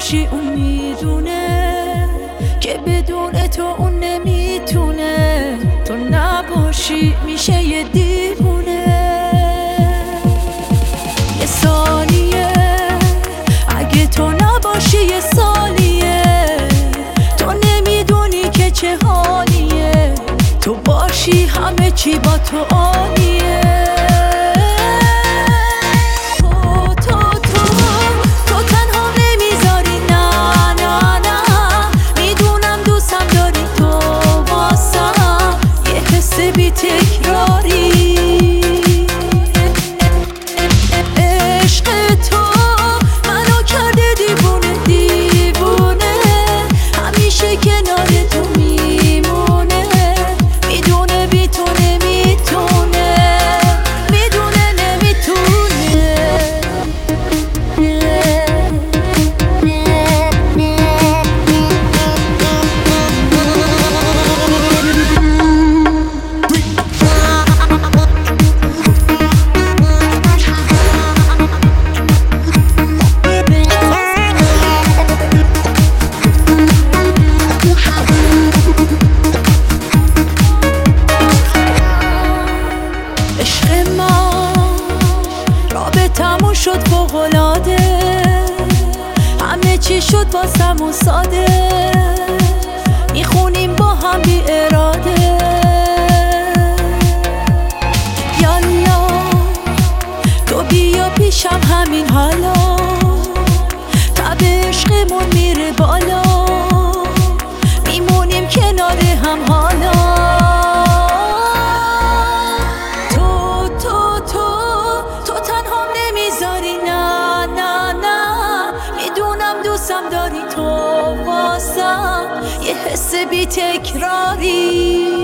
نباشی اون میدونه که بدون تو اون نمیتونه. تو نباشی میشه یه دیوونه. یه ثانیه اگه تو نباشی یه سالیه. تو نمیدونی که چه حالیه. تو باشی همه چی با تو عالیه. تموم شد فوق‌العاده. همه چی شد واسمون ساده. میخونیم با هم بی اراده. یالا تو بیا پیشم همین حالا. تب عشقمون میره بالا. میمونیم کنار هم حالا. دوستم داری تو واسم یه حس بی تکراری.